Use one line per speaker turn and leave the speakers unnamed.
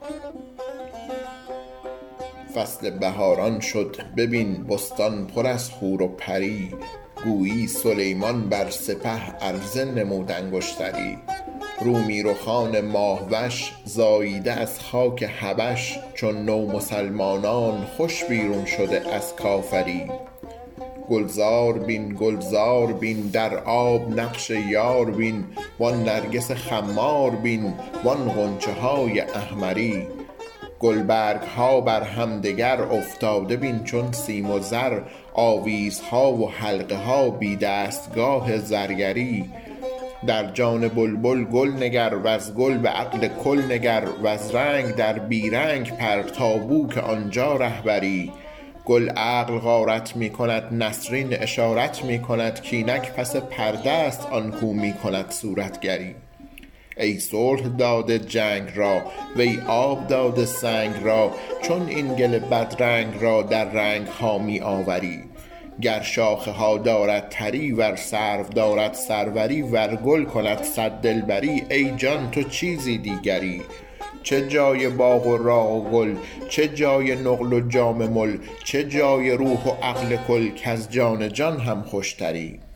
فصل بهاران شد ببین بستان پر از حور و پری، گویی سلیمان بر سپه عرضه نمود انگشتری. رومی رخان ماه وش زاییده از خاک حبش، چون نو مسلمانان خوش بیرون شده از کافری. گلزار بین گلزار بین در آب نقش یار بین، وان نرگس خمار بین وان غنچه های احمری. گلبرگ ها بر همدگر افتاده بین چون سیم و زر، آویزها و حلقه ها بی دستگاه زرگری. در جان بلبل گل نگر وز گل به عقل کل نگر، وز رنگ در بی رنگ پر تا بو که آنجا رهبری. گل عقل غارت می کند نسرین اشارت می کند، کینک پس پرده است آن کو می کند صورتگری. ای صلح داده جنگ را وی آب داده سنگ را، چون این گل بدرنگ را در رنگ ها می آوری. گر شاخه ها دارد تری ور سرو دارد سروری، ور گل کند صد دلبری ای جان تو چیزی دیگری. چه جای باغ و راغ و گل، چه جای نقل و جام مل، چه جای روح و عقل کل، کز جان جان هم خوشتری.